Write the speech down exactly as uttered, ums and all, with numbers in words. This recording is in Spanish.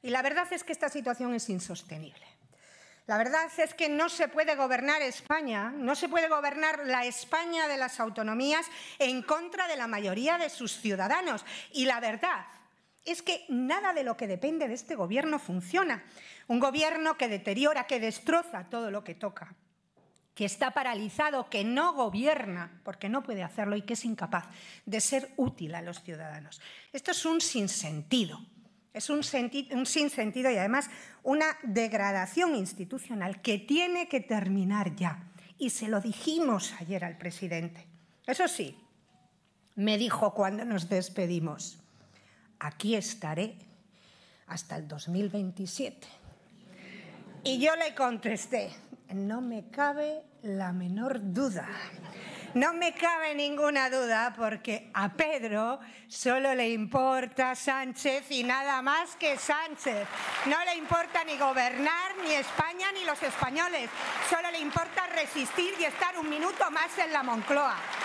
Y la verdad es que esta situación es insostenible. La verdad es que no se puede gobernar España, no se puede gobernar la España de las autonomías en contra de la mayoría de sus ciudadanos. Y la verdad es que nada de lo que depende de este gobierno funciona. Un gobierno que deteriora, que destroza todo lo que toca, que está paralizado, que no gobierna porque no puede hacerlo y que es incapaz de ser útil a los ciudadanos. Esto es un sinsentido. Es un, un sinsentido y además una degradación institucional que tiene que terminar ya. Y se lo dijimos ayer al presidente. Eso sí, me dijo cuando nos despedimos: aquí estaré hasta el dos mil veintisiete. Y yo le contesté: no me cabe la menor duda. No me cabe ninguna duda, porque a Pedro solo le importa Sánchez y nada más que Sánchez. No le importa ni gobernar, ni España, ni los españoles. Solo le importa resistir y estar un minuto más en la Moncloa.